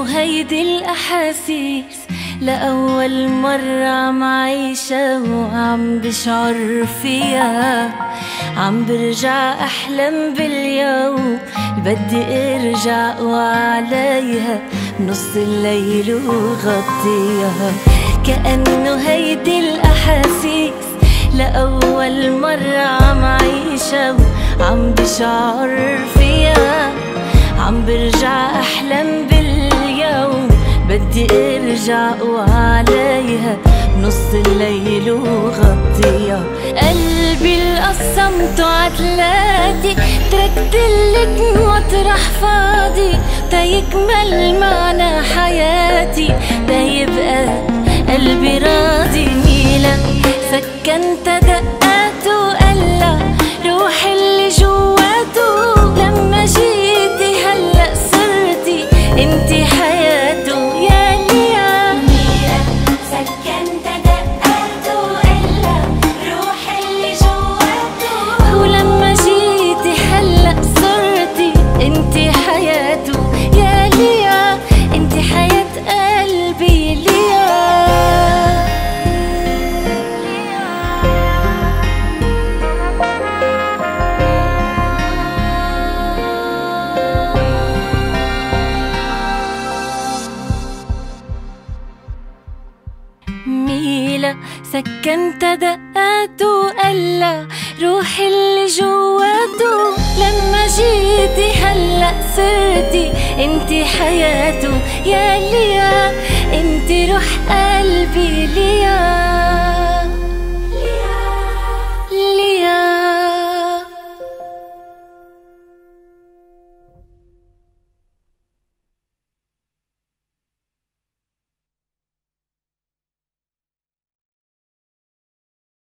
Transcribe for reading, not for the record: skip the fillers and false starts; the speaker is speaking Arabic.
كأنه هيدي الأحاسيس لأول مرة عم عيشها وعم بشعر فيها. عم برجع أحلم باليوم بدي ارجع وعليها بنص الليل وغطيها. كأنه هيدي الأحاسيس لأول مرة عم عيشها وعم بشعر فيها. عم برجع أحلم باليوم بدي ارجع وعليها بنص الليل وغطيها. قلبي القسمته عتلاتي تركتلك مطرح فاضي تيكمل معنى حياتي تيبقى قلبي راضي. ميلا سكنت دقاته وقلا روحي اللي جواته لما جيتي هلأ صرتي انتي حياته يا ليا. ميلا سكنت دقاته وقلا روحي اللي جواته ولما جيتي هلأ صرتي انتي حياته يا ليا. انتي حياة قلبي ليا. ميلا سكنت دقاته وقلا روحي اللي جواته لما جيتي هلأ صرتي انتي حياته يا ليا. انتي روح قلبي ليا.